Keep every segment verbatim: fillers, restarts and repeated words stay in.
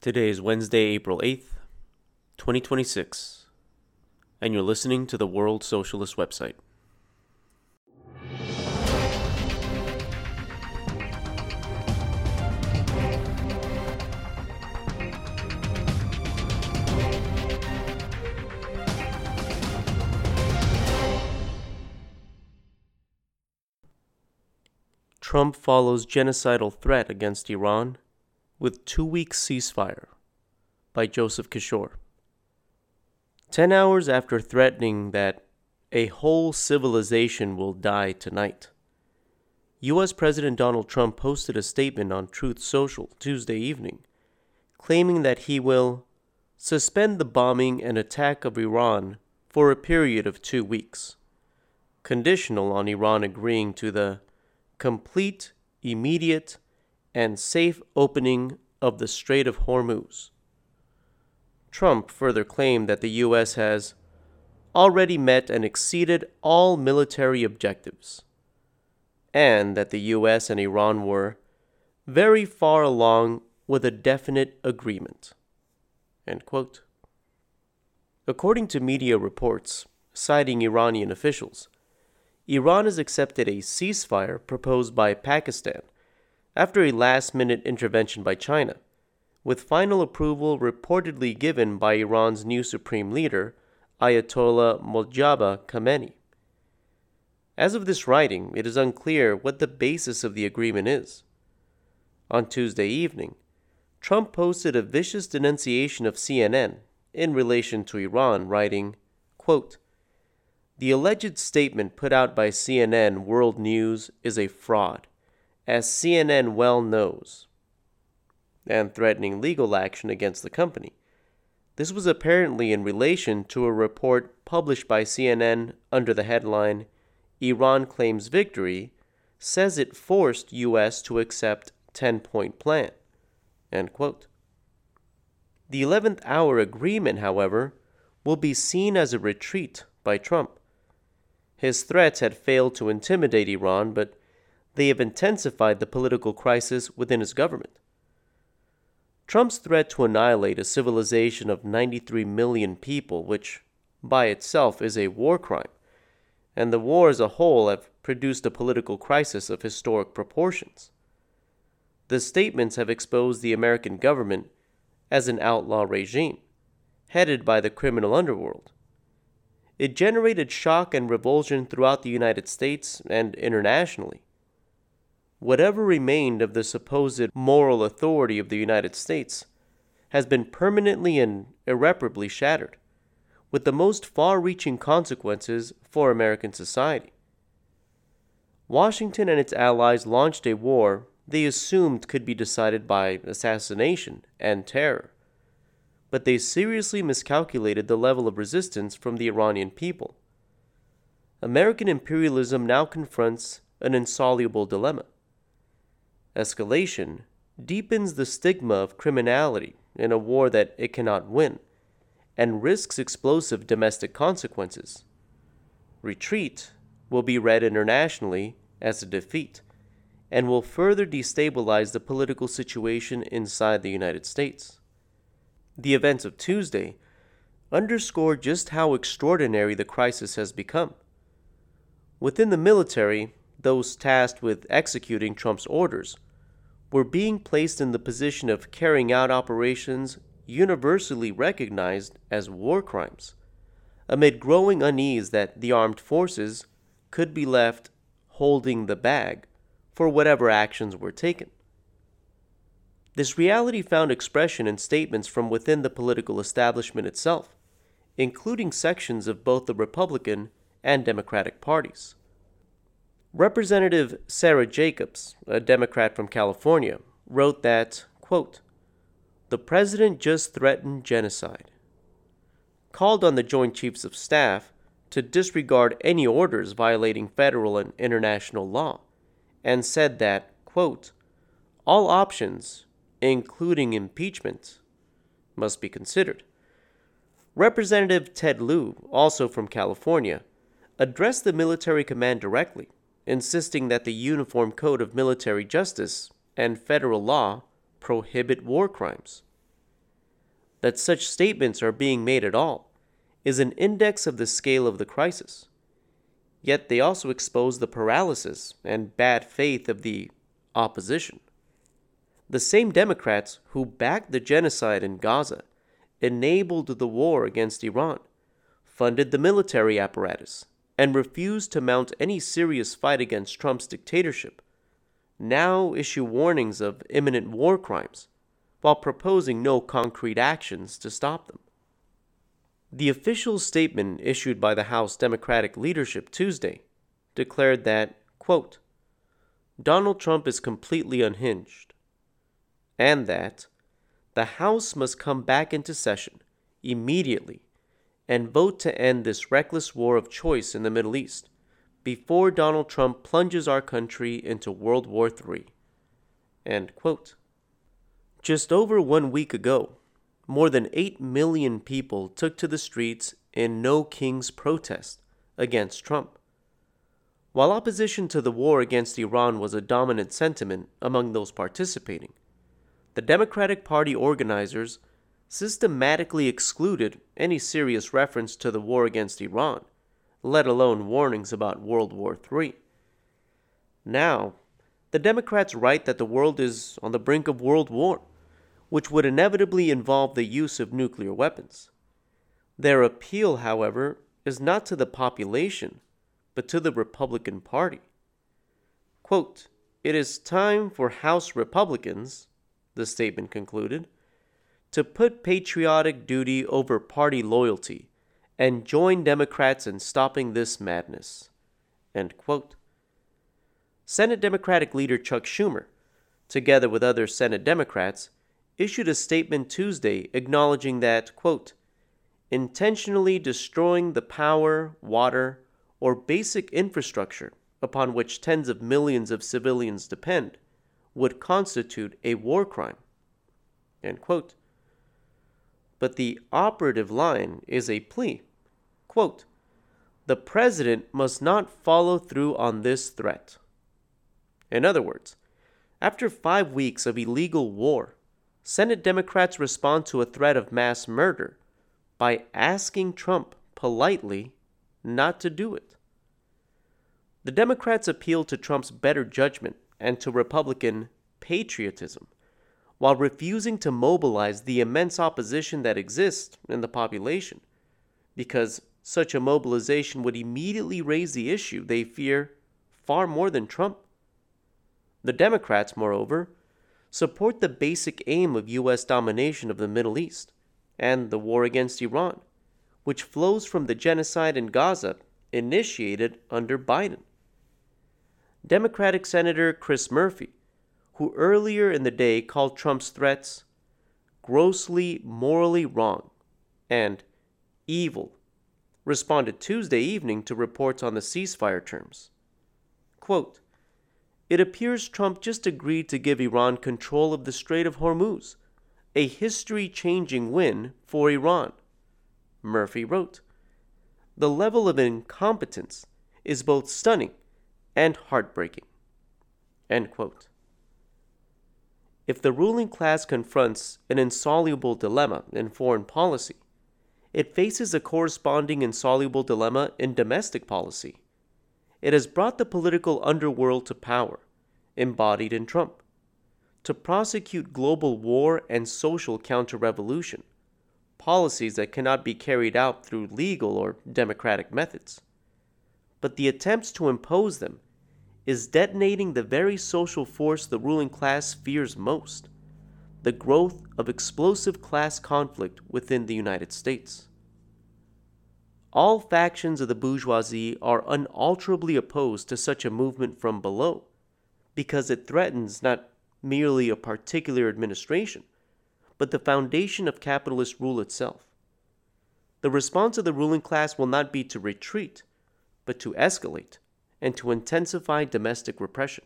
Today is Wednesday, April eighth, twenty twenty-six, and you're listening to the World Socialist website. Trump follows genocidal threat against Iran with two-week ceasefire, by Joseph Kishore. Ten hours after threatening that a whole civilization will die tonight, U S President Donald Trump posted a statement on Truth Social Tuesday evening, claiming that he will suspend the bombing and attack of Iran for a period of two weeks, conditional on Iran agreeing to the complete, immediate, and safe opening of the Strait of Hormuz. Trump further claimed that the U S has already met and exceeded all military objectives, and that the U S and Iran were very far along with a definite agreement. End quote. According to media reports citing Iranian officials, Iran has accepted a ceasefire proposed by Pakistan after a last-minute intervention by China, with final approval reportedly given by Iran's new supreme leader, Ayatollah Mojtaba Khamenei. As of this writing, it is unclear what the basis of the agreement is. On Tuesday evening, Trump posted a vicious denunciation of C N N in relation to Iran, writing, quote, "The alleged statement put out by C N N World News is a fraud, as C N N well knows," and threatening legal action against the company. This was apparently in relation to a report published by C N N under the headline, "Iran Claims Victory, Says It Forced U S to Accept ten-Point Plan." End quote. The eleventh hour agreement, however, will be seen as a retreat by Trump. His threats had failed to intimidate Iran, but they have intensified the political crisis within his government. Trump's threat to annihilate a civilization of ninety-three million people, which by itself is a war crime, and the war as a whole have produced a political crisis of historic proportions. The statements have exposed the American government as an outlaw regime, headed by the criminal underworld. It generated shock and revulsion throughout the United States and internationally. Whatever remained of the supposed moral authority of the United States has been permanently and irreparably shattered, with the most far-reaching consequences for American society. Washington and its allies launched a war they assumed could be decided by assassination and terror, but they seriously miscalculated the level of resistance from the Iranian people. American imperialism now confronts an insoluble dilemma. Escalation deepens the stigma of criminality in a war that it cannot win, and risks explosive domestic consequences. Retreat will be read internationally as a defeat, and will further destabilize the political situation inside the United States. The events of Tuesday underscore just how extraordinary the crisis has become. Within the military, those tasked with executing Trump's orders were being placed in the position of carrying out operations universally recognized as war crimes, amid growing unease that the armed forces could be left holding the bag for whatever actions were taken. This reality found expression in statements from within the political establishment itself, including sections of both the Republican and Democratic parties. Representative Sarah Jacobs, a Democrat from California, wrote that, quote, "The president just threatened genocide," called on the Joint Chiefs of Staff to disregard any orders violating federal and international law, and said that, quote, "all options, including impeachment, must be considered." Representative Ted Lieu, also from California, addressed the military command directly, insisting that the Uniform Code of Military Justice and federal law prohibit war crimes. that such statements are being made at all is an index of the scale of the crisis. Yet they also expose the paralysis and bad faith of the opposition. The same Democrats who backed the genocide in Gaza, enabled the war against Iran, funded the military apparatus, and refused to mount any serious fight against Trump's dictatorship, now issue warnings of imminent war crimes, while proposing no concrete actions to stop them. The official statement issued by the House Democratic leadership Tuesday declared that, quote, Donald Trump is completely unhinged, and that the House must come back into session immediately and vote to end this reckless war of choice in the Middle East before Donald Trump plunges our country into World War Three. End quote. Just over one week ago, more than eight million people took to the streets in No Kings protest against Trump. While opposition to the war against Iran was a dominant sentiment among those participating, the Democratic Party organizers systematically excluded any serious reference to the war against Iran, let alone warnings about World War Three. Now, the Democrats write that the world is on the brink of world war, which would inevitably involve the use of nuclear weapons. Their appeal, however, is not to the population, but to the Republican Party. Quote, It is time for House Republicans, the statement concluded, to put patriotic duty over party loyalty and join Democrats in stopping this madness. End quote. Senate Democratic leader Chuck Schumer, together with other Senate Democrats, issued a statement Tuesday acknowledging that, quote, intentionally destroying the power, water, or basic infrastructure upon which tens of millions of civilians depend would constitute a war crime. End quote. But the operative line is a plea. Quote, the president must not follow through on this threat. In other words, after five weeks of illegal war, Senate Democrats respond to a threat of mass murder by asking Trump politely not to do it. The Democrats appeal to Trump's better judgment and to Republican patriotism, while refusing to mobilize the immense opposition that exists in the population, because such a mobilization would immediately raise the issue they fear far more than Trump. The Democrats, moreover, support the basic aim of U S domination of the Middle East and the war against Iran, which flows from the genocide in Gaza initiated under Biden. Democratic Senator Chris Murphy, who earlier in the day called Trump's threats grossly morally wrong and evil, responded Tuesday evening to reports on the ceasefire terms. Quote, It appears Trump just agreed to give Iran control of the Strait of Hormuz, a history-changing win for Iran, Murphy wrote. The level of incompetence is both stunning and heartbreaking. End quote. If the ruling class confronts an insoluble dilemma in foreign policy, it faces a corresponding insoluble dilemma in domestic policy. It has brought the political underworld to power, embodied in Trump, to prosecute global war and social counter-revolution, policies that cannot be carried out through legal or democratic methods. But the attempts to impose them is detonating the very social force the ruling class fears most, the growth of explosive class conflict within the United States. All factions of the bourgeoisie are unalterably opposed to such a movement from below, because it threatens not merely a particular administration, but the foundation of capitalist rule itself. The response of the ruling class will not be to retreat, but to escalate and to intensify domestic repression.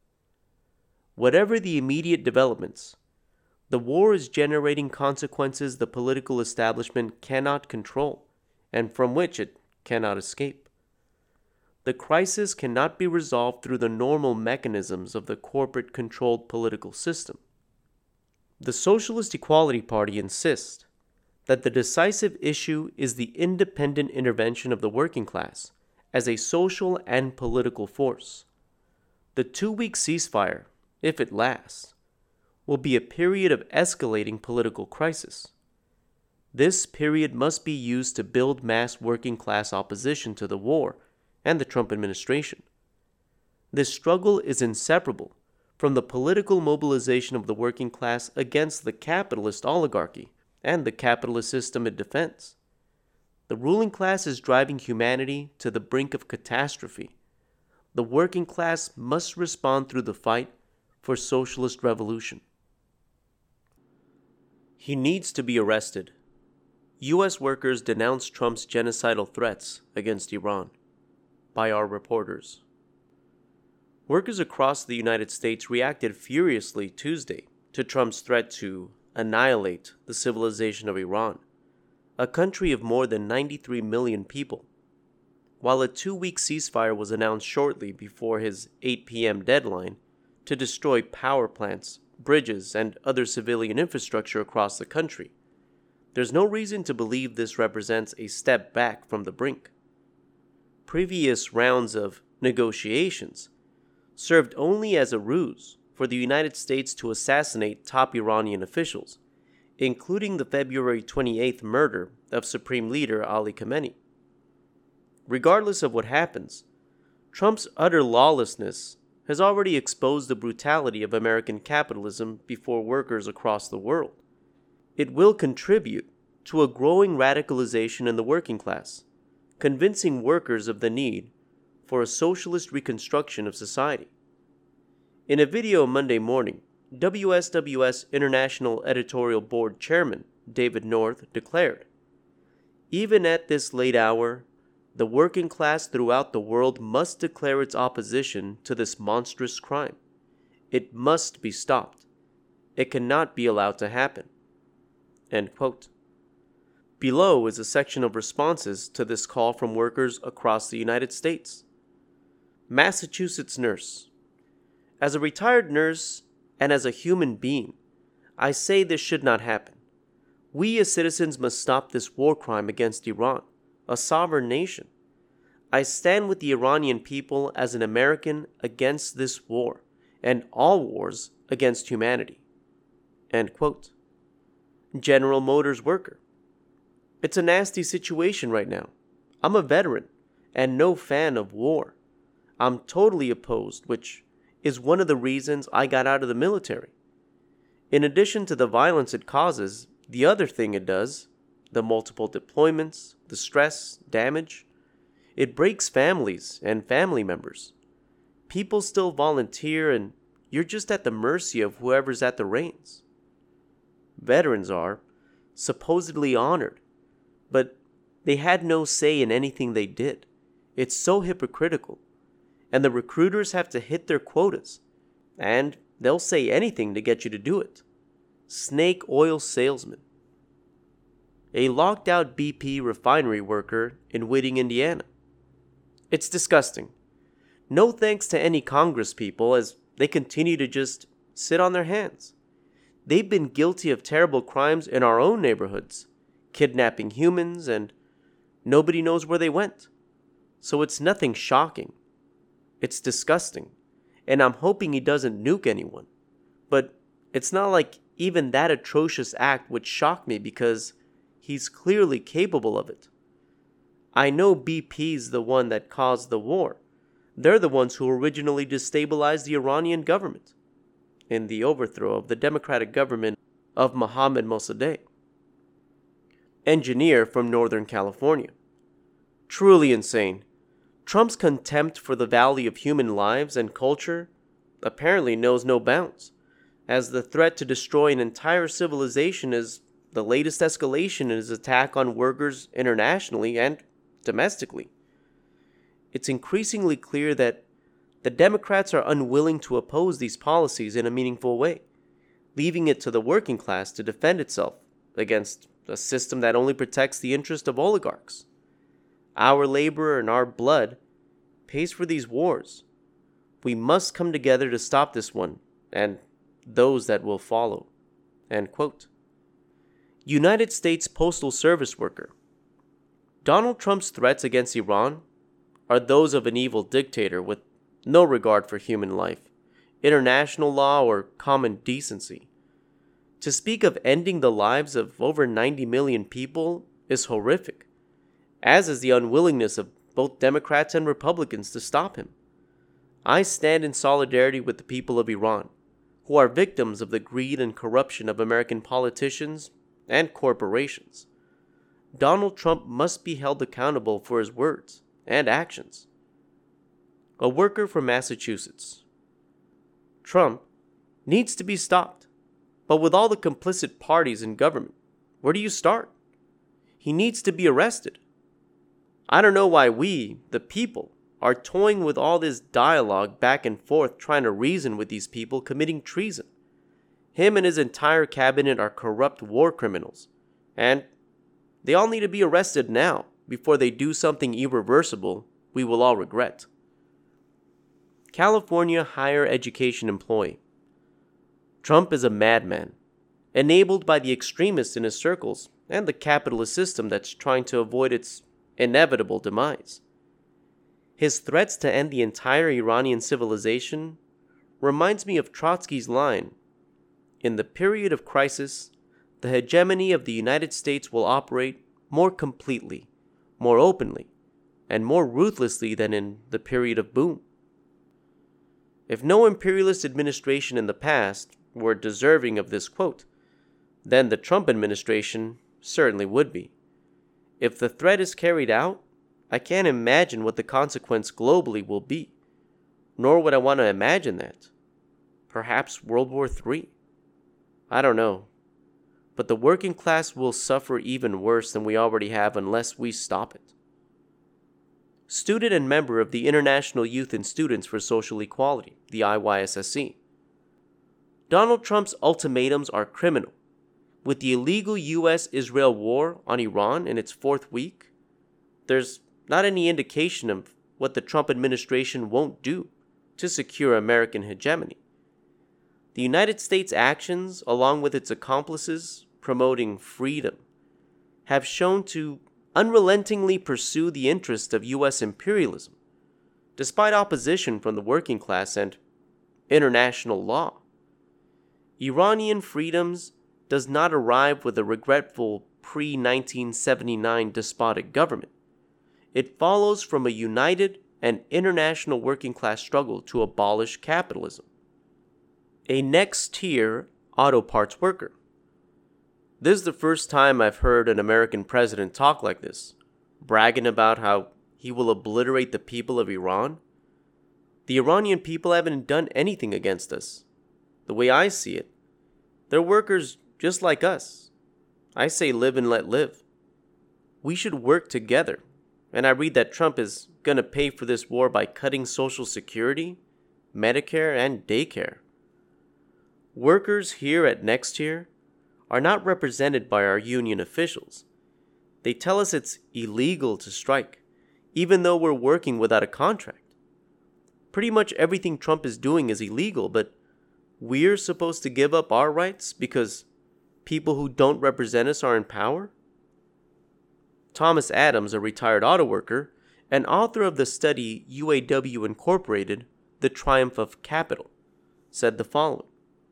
Whatever the immediate developments, the war is generating consequences the political establishment cannot control and from which it cannot escape. The crisis cannot be resolved through the normal mechanisms of the corporate-controlled political system. The Socialist Equality Party insists that the decisive issue is the independent intervention of the working class as a social and political force. The two-week ceasefire, if it lasts, will be a period of escalating political crisis. This period must be used to build mass working class opposition to the war and the Trump administration. This struggle is inseparable from the political mobilization of the working class against the capitalist oligarchy and the capitalist system it defends. The ruling class is driving humanity to the brink of catastrophe. The working class must respond through the fight for socialist revolution. He needs to be arrested. U S workers denounce Trump's genocidal threats against Iran. By our reporters. Workers across the United States reacted furiously Tuesday to Trump's threat to annihilate the civilization of Iran, a country of more than ninety-three million people. While a two-week ceasefire was announced shortly before his eight p.m. deadline to destroy power plants, bridges, and other civilian infrastructure across the country, there's no reason to believe this represents a step back from the brink. Previous rounds of negotiations served only as a ruse for the United States to assassinate top Iranian officials, including the February twenty-eighth murder of Supreme Leader Ali Khamenei. Regardless of what happens, Trump's utter lawlessness has already exposed the brutality of American capitalism before workers across the world. It will contribute to a growing radicalization in the working class, convincing workers of the need for a socialist reconstruction of society. In a video Monday morning, W S W S International Editorial Board Chairman David North declared, "Even at this late hour, the working class throughout the world must declare its opposition to this monstrous crime. It must be stopped. It cannot be allowed to happen." End quote. Below is a section of responses to this call from workers across the United States. Massachusetts nurse. As a retired nurse and as a human being, I say this should not happen. We as citizens must stop this war crime against Iran, a sovereign nation. I stand with the Iranian people as an American against this war and all wars against humanity. End quote. General Motors worker. It's a nasty situation right now. I'm a veteran and no fan of war. I'm totally opposed, which is one of the reasons I got out of the military. In addition to the violence it causes, the other thing it does, the multiple deployments, the stress, damage, it breaks families and family members. People still volunteer and you're just at the mercy of whoever's at the reins. Veterans are supposedly honored, but they had no say in anything they did. It's so hypocritical. And the recruiters have to hit their quotas, and they'll say anything to get you to do it. Snake oil salesman. A locked out B P refinery worker in Whitting, Indiana. It's disgusting. No thanks to any Congress people as they continue to just sit on their hands. They've been guilty of terrible crimes in our own neighborhoods, kidnapping humans, and nobody knows where they went. So it's nothing shocking. It's disgusting, and I'm hoping he doesn't nuke anyone. But it's not like even that atrocious act would shock me because he's clearly capable of it. I know B P's the one that caused the war. They're the ones who originally destabilized the Iranian government in the overthrow of the democratic government of Mohammad Mossadegh. Engineer from Northern California. Truly insane. Trump's contempt for the value of human lives and culture apparently knows no bounds, as the threat to destroy an entire civilization is the latest escalation in his attack on workers internationally and domestically. It's increasingly clear that the Democrats are unwilling to oppose these policies in a meaningful way, leaving it to the working class to defend itself against a system that only protects the interest of oligarchs. Our labor and our blood pays for these wars. We must come together to stop this one and those that will follow." End quote. United States Postal Service worker. Donald Trump's threats against Iran are those of an evil dictator with no regard for human life, international law, or common decency. To speak of ending the lives of over ninety million people is horrific, as is the unwillingness of both Democrats and Republicans to stop him. I stand in solidarity with the people of Iran, who are victims of the greed and corruption of American politicians and corporations. Donald Trump must be held accountable for his words and actions. A worker from Massachusetts. Trump needs to be stopped, but with all the complicit parties in government, where do you start? He needs to be arrested. I don't know why we, the people, are toying with all this dialogue back and forth trying to reason with these people committing treason. Him and his entire cabinet are corrupt war criminals, and they all need to be arrested now before they do something irreversible we will all regret. California higher education employee. Trump is a madman, enabled by the extremists in his circles and the capitalist system that's trying to avoid its inevitable demise. His threats to end the entire Iranian civilization reminds me of Trotsky's line, "In the period of crisis, the hegemony of the United States will operate more completely, more openly, and more ruthlessly than in the period of boom." If no imperialist administration in the past were deserving of this quote, then the Trump administration certainly would be. If the threat is carried out, I can't imagine what the consequence globally will be, nor would I want to imagine that. Perhaps World War Three? I don't know. But the working class will suffer even worse than we already have unless we stop it. Student and member of the International Youth and Students for Social Equality, the I Y S S E. Donald Trump's ultimatums are criminal. With the illegal U S Israel war on Iran in its fourth week, there's not any indication of what the Trump administration won't do to secure American hegemony. The United States' actions, along with its accomplices promoting freedom, have shown to unrelentingly pursue the interests of U S imperialism, despite opposition from the working class and international law. Iranian freedoms does not arrive with a regretful pre nineteen seventy-nine despotic government. It follows from a united and international working class struggle to abolish capitalism. A next-tier auto parts worker. This is the first time I've heard an American president talk like this, bragging about how he will obliterate the people of Iran. The Iranian people haven't done anything against us. The way I see it, they're workers just like us. I say live and let live. We should work together. And I read that Trump is going to pay for this war by cutting Social Security, Medicare, and daycare. Workers here at Nextier are not represented by our union officials. They tell us it's illegal to strike, even though we're working without a contract. Pretty much everything Trump is doing is illegal, but we're supposed to give up our rights because people who don't represent us are in power? Thomas Adams, a retired auto worker and author of the study U A W Incorporated, The Triumph of Capital, said the following.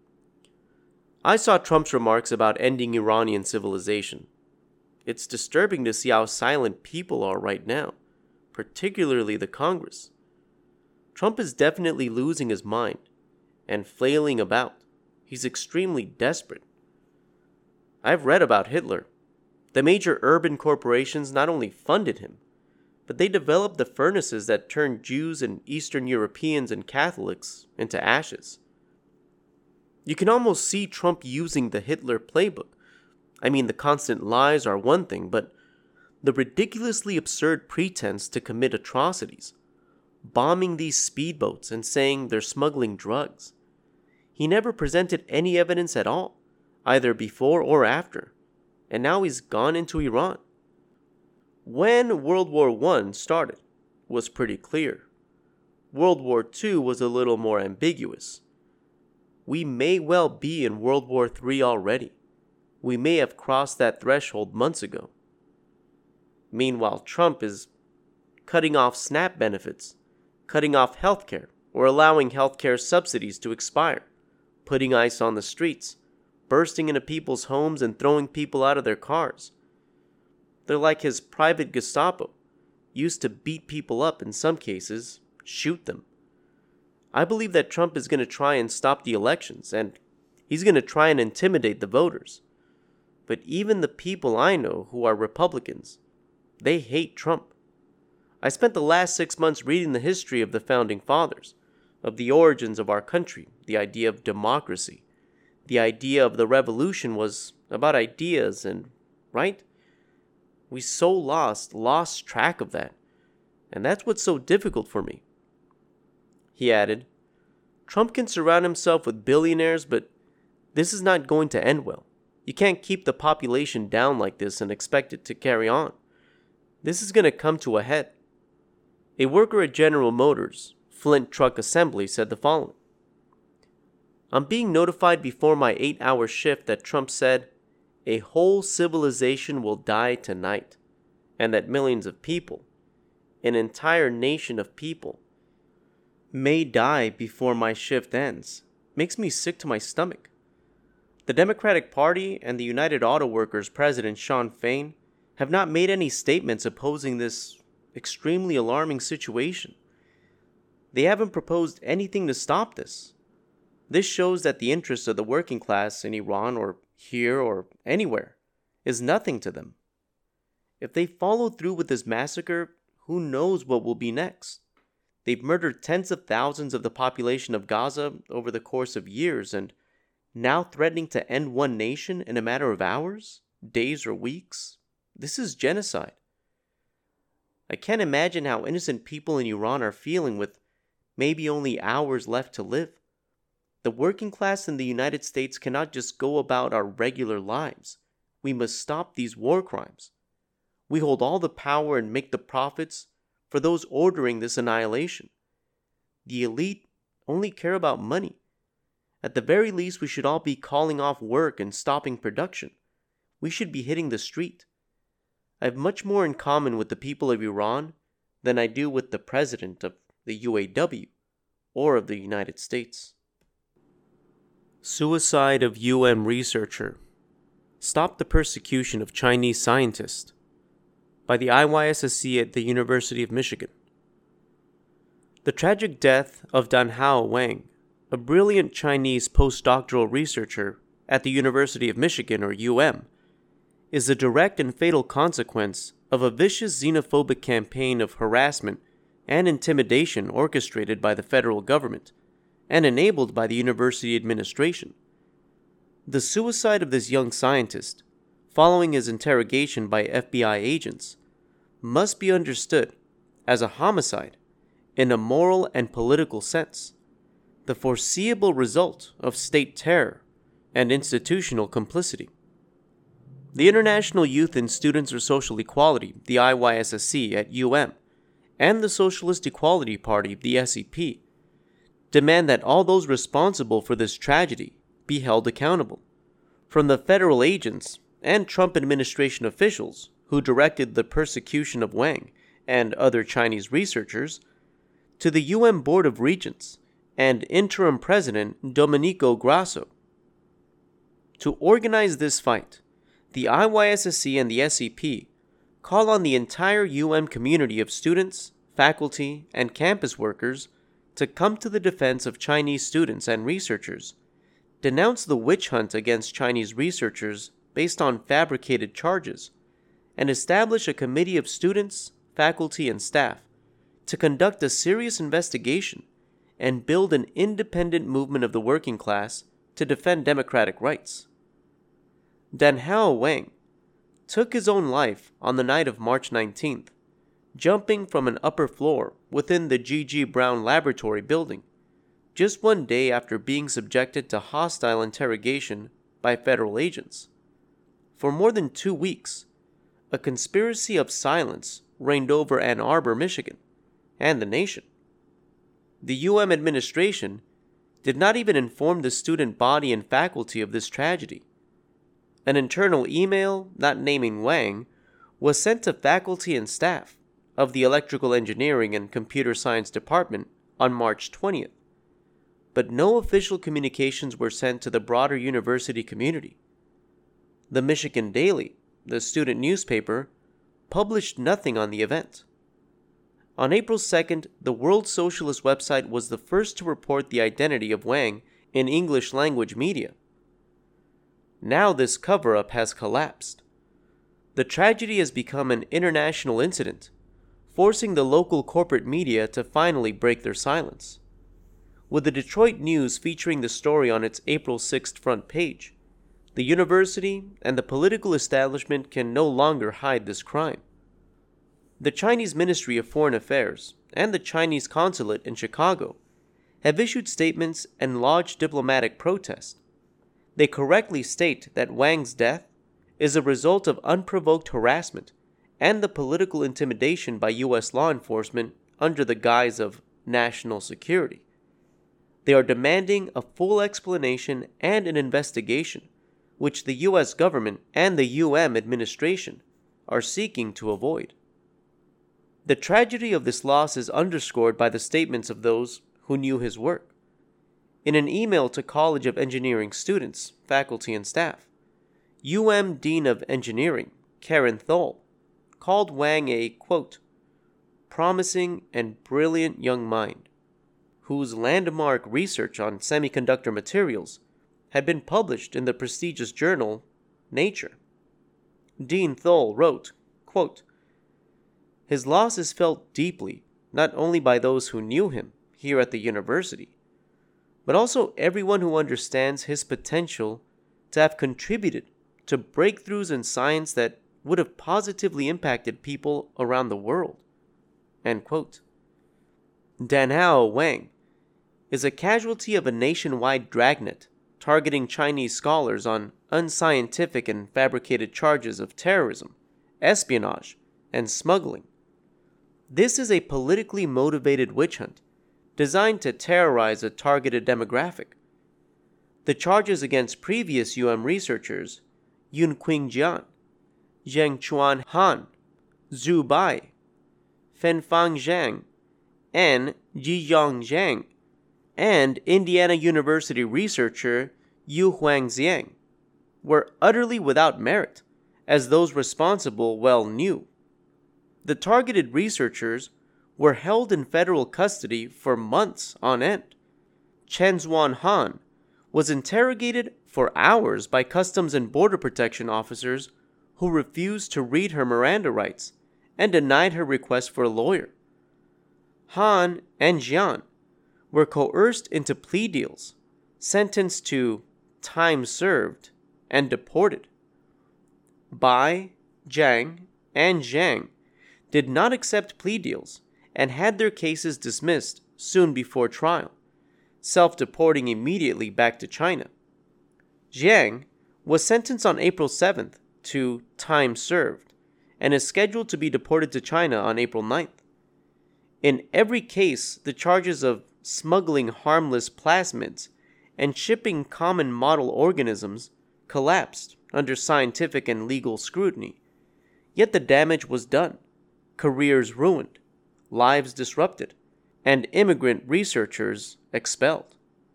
I saw Trump's remarks about ending Iranian civilization. It's disturbing to see how silent people are right now, particularly the Congress. Trump is definitely losing his mind and flailing about. He's extremely desperate. I've read about Hitler. The major urban corporations not only funded him, but they developed the furnaces that turned Jews and Eastern Europeans and Catholics into ashes. You can almost see Trump using the Hitler playbook. I mean, the constant lies are one thing, but the ridiculously absurd pretense to commit atrocities, bombing these speedboats and saying they're smuggling drugs. He never presented any evidence at all, either before or after. And now he's gone into Iran. When World War One started was pretty clear. World War Two was a little more ambiguous. We may well be in World War Three already. we may have crossed that threshold months ago. Meanwhile, Trump is cutting off SNAP benefits, cutting off healthcare, or allowing healthcare subsidies to expire, putting ICE on the streets, bursting into people's homes and throwing people out of their cars. They're like his private Gestapo, used to beat people up, in some cases, shoot them. I believe that Trump is going to try and stop the elections, and he's going to try and intimidate the voters. But even the people I know who are Republicans, they hate Trump. I spent the last six months reading the history of the Founding Fathers, of the origins of our country, the idea of democracy. The idea of the revolution was about ideas and, right? We so lost, lost track of that. And that's what's so difficult for me. He added, Trump can surround himself with billionaires, but this is not going to end well. You can't keep the population down like this and expect it to carry on. This is going to come to a head. A worker at General Motors, Flint Truck Assembly, said the following. I'm being notified before my eight-hour shift that Trump said, a whole civilization will die tonight, and that millions of people, an entire nation of people, may die before my shift ends. Makes me sick to my stomach. The Democratic Party and the United Auto Workers President Shawn Fain have not made any statements opposing this extremely alarming situation. They haven't proposed anything to stop this. This shows that the interests of the working class in Iran or here or anywhere is nothing to them. If they follow through with this massacre, who knows what will be next? They've murdered tens of thousands of the population of Gaza over the course of years, and now threatening to end one nation in a matter of hours, days, or weeks? This is genocide. I can't imagine how innocent people in Iran are feeling with maybe only hours left to live. The working class in the United States cannot just go about our regular lives. We must stop these war crimes. We hold all the power and make the profits for those ordering this annihilation. The elite only care about money. At the very least, we should all be calling off work and stopping production. We should be hitting the street. I have much more in common with the people of Iran than I do with the president of the U A W or of the United States. Suicide of U M researcher. Stop the persecution of Chinese scientists. By the I Y S S C at the University of Michigan. The tragic death of Danhao Wang, a brilliant Chinese postdoctoral researcher at the University of Michigan, or U M, is a direct and fatal consequence of a vicious xenophobic campaign of harassment and intimidation orchestrated by the federal government and enabled by the university administration. The suicide of this young scientist, following his interrogation by F B I agents, must be understood as a homicide in a moral and political sense, the foreseeable result of state terror and institutional complicity. The International Youth and Students for Social Equality, the I Y S S C at U M, and the Socialist Equality Party, the S E P, demand that all those responsible for this tragedy be held accountable, from the federal agents and Trump administration officials who directed the persecution of Wang and other Chinese researchers, to the U M Board of Regents and interim president Domenico Grasso. To organize this fight, the I Y S S C and the S E P call on the entire U M community of students, faculty, and campus workers to come to the defense of Chinese students and researchers, denounce the witch hunt against Chinese researchers based on fabricated charges, and establish a committee of students, faculty, and staff to conduct a serious investigation and build an independent movement of the working class to defend democratic rights. Danhao Wang took his own life on the night of March nineteenth, jumping from an upper floor within the G G Brown Laboratory building, just one day after being subjected to hostile interrogation by federal agents. For more than two weeks, a conspiracy of silence reigned over Ann Arbor, Michigan, and the nation. The U M administration did not even inform the student body and faculty of this tragedy. An internal email, not naming Wang, was sent to faculty and staff of the Electrical Engineering and Computer Science Department on March twentieth, but no official communications were sent to the broader university community. The Michigan Daily, the student newspaper, published nothing on the event. On April second, the World Socialist website was the first to report the identity of Wang in English-language media. Now this cover-up has collapsed. The tragedy has become an international incident, forcing the local corporate media to finally break their silence. With the Detroit News featuring the story on its April sixth front page, the university and the political establishment can no longer hide this crime. The Chinese Ministry of Foreign Affairs and the Chinese Consulate in Chicago have issued statements and lodged diplomatic protest. They correctly state that Wang's death is a result of unprovoked harassment and the political intimidation by U S law enforcement under the guise of national security. They are demanding a full explanation and an investigation, which the U S government and the U M administration are seeking to avoid. The tragedy of this loss is underscored by the statements of those who knew his work. In an email to College of Engineering students, faculty, and staff, U M Dean of Engineering, Karen Thole, called Wang a, quote, promising and brilliant young mind, whose landmark research on semiconductor materials had been published in the prestigious journal Nature. Dean Thole wrote, quote, his loss is felt deeply, not only by those who knew him here at the university, but also everyone who understands his potential to have contributed to breakthroughs in science that would have positively impacted people around the world. End quote. Danhao Wang is a casualty of a nationwide dragnet targeting Chinese scholars on unscientific and fabricated charges of terrorism, espionage, and smuggling. This is a politically motivated witch hunt designed to terrorize a targeted demographic. The charges against previous U M researchers Yunqing Jian, Zhengchuan Han, Zhu Bai, Fenfang Zhang, and Jiyang Zhang, and Indiana University researcher Yu Huangxiang were utterly without merit, as those responsible well knew. The targeted researchers were held in federal custody for months on end. Chen Zuan Han was interrogated for hours by Customs and Border Protection officers who refused to read her Miranda rights and denied her request for a lawyer. Han and Jian were coerced into plea deals, sentenced to time served, and deported. Bai, Zhang, and Zhang did not accept plea deals and had their cases dismissed soon before trial, self-deporting immediately back to China. Zhang was sentenced on April seventh to time served and is scheduled to be deported to China on April ninth. In every case, the charges of smuggling harmless plasmids and shipping common model organisms collapsed under scientific and legal scrutiny. Yet the damage was done, careers ruined, lives disrupted, and immigrant researchers expelled.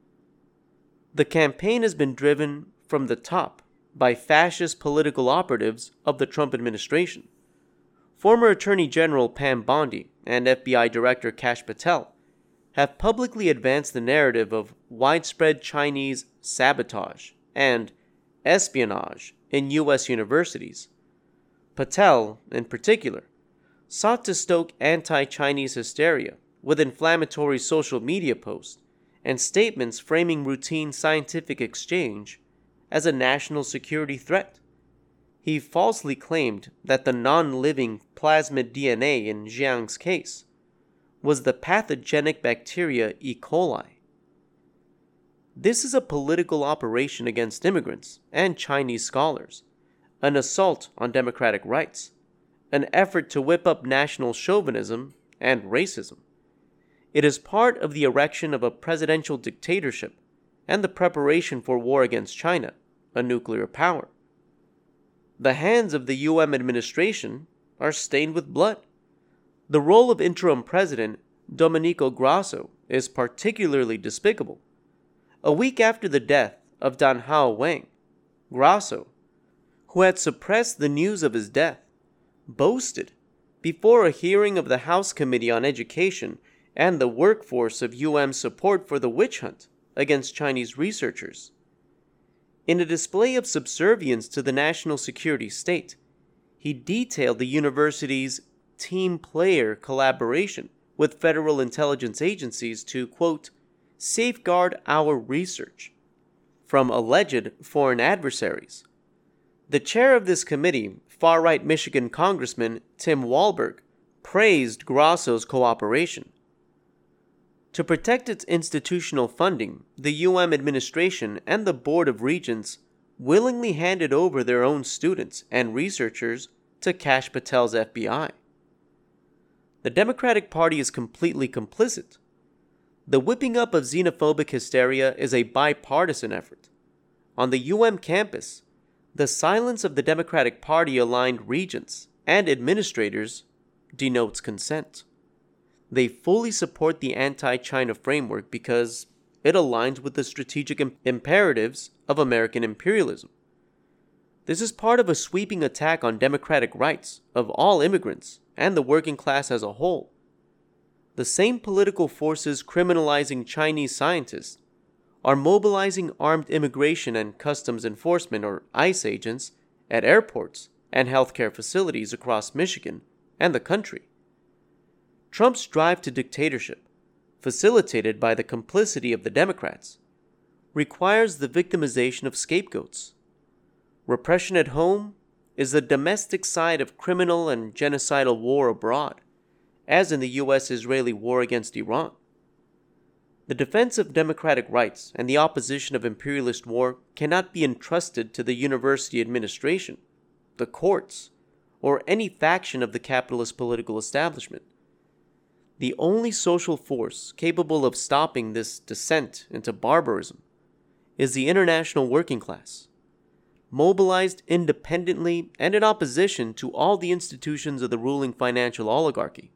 The campaign has been driven from the top by fascist political operatives of the Trump administration. Former Attorney General Pam Bondi and F B I Director Kash Patel have publicly advanced the narrative of widespread Chinese sabotage and espionage in U S universities. Patel, in particular, sought to stoke anti-Chinese hysteria with inflammatory social media posts and statements framing routine scientific exchange as a national security threat. He falsely claimed that the non-living plasmid D N A in Jiang's case was the pathogenic bacteria E. coli. This is a political operation against immigrants and Chinese scholars, an assault on democratic rights, an effort to whip up national chauvinism and racism. It is part of the erection of a presidential dictatorship and the preparation for war against China, a nuclear power. the hands of the U M administration are stained with blood. The role of interim president Domenico Grasso is particularly despicable. A week after the death of Dan Hao Wang, Grasso, who had suppressed the news of his death, boasted before a hearing of the House Committee on Education and the Workforce of U M's support for the witch hunt against Chinese researchers. In a display of subservience to the national security state, he detailed the university's team player collaboration with federal intelligence agencies to, quote, safeguard our research from alleged foreign adversaries. The chair of this committee, far-right Michigan Congressman Tim Walberg, praised Grasso's cooperation. To protect its institutional funding, the U M administration and the Board of Regents willingly handed over their own students and researchers to Kash Patel's F B I. The Democratic Party is completely complicit. The whipping up of xenophobic hysteria is a bipartisan effort. On the U M campus, the silence of the Democratic Party-aligned regents and administrators denotes consent. They fully support the anti-China framework because it aligns with the strategic im- imperatives of American imperialism. This is part of a sweeping attack on democratic rights of all immigrants and the working class as a whole. The same political forces criminalizing Chinese scientists are mobilizing armed immigration and customs enforcement, or ICE agents, at airports and healthcare facilities across Michigan and the country. Trump's drive to dictatorship, facilitated by the complicity of the Democrats, requires the victimization of scapegoats. Repression at home is the domestic side of criminal and genocidal war abroad, as in the U S Israeli war against Iran. The defense of democratic rights and the opposition of imperialist war cannot be entrusted to the university administration, the courts, or any faction of the capitalist political establishment. The only social force capable of stopping this descent into barbarism is the international working class, mobilized independently and in opposition to all the institutions of the ruling financial oligarchy.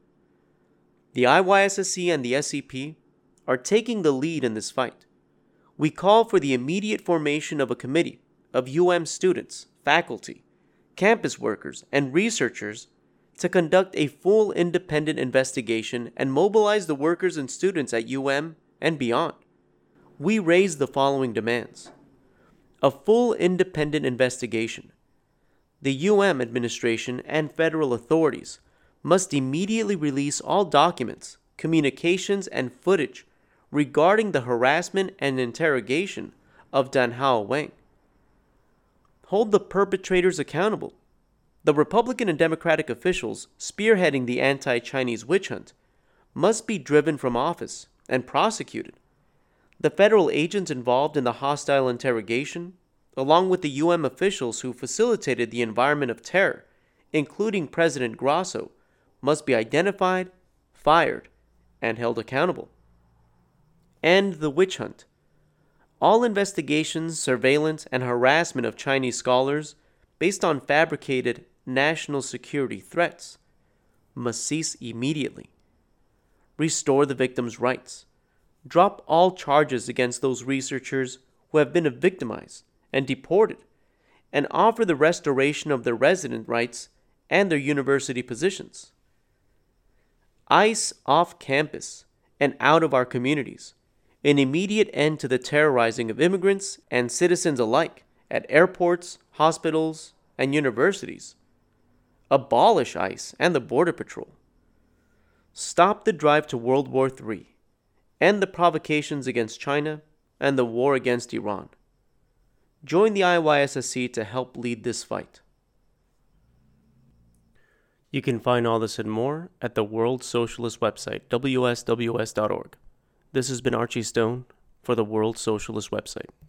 The I Y S S C and the S C P are taking the lead in this fight. We call for the immediate formation of a committee of U M students, faculty, campus workers, and researchers to conduct a full independent investigation and mobilize the workers and students at U M and beyond. We raise the following demands. A full independent investigation. The U M administration and federal authorities must immediately release all documents, communications, and footage regarding the harassment and interrogation of Dan Hao Wang. Hold the perpetrators accountable. The Republican and Democratic officials spearheading the anti-Chinese witch hunt must be driven from office and prosecuted. The federal agents involved in the hostile interrogation, along with the U M officials who facilitated the environment of terror, including President Grasso, must be identified, fired, and held accountable. End the witch hunt. All investigations, surveillance, and harassment of Chinese scholars based on fabricated national security threats must cease immediately. Restore the victims' rights. Drop all charges against those researchers who have been victimized and deported, and offer the restoration of their resident rights and their university positions. ICE off campus and out of our communities. An immediate end to the terrorizing of immigrants and citizens alike at airports, hospitals, and universities. Abolish ICE and the Border Patrol. Stop the drive to World War Three. End the provocations against China and the war against Iran. Join the I Y S S C to help lead this fight. You can find all this and more at the World Socialist website, w s w s dot org. This has been Archie Stone for the World Socialist website.